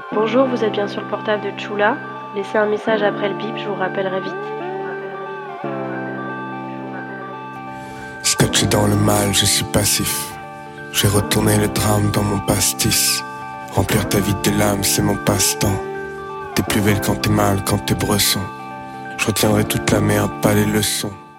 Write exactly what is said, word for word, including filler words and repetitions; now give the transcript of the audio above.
Bonjour, vous êtes bien sur le portable de Chula. Laissez un message après le bip, je vous rappellerai vite. Scotché dans le mal, je suis passif. J'ai retourné le drame dans mon pastis. Remplir ta vie de l'âme, c'est mon passe-temps. T'es plus belle quand t'es mal, quand t'es bresson. Je retiendrai toute la merde, pas les leçons.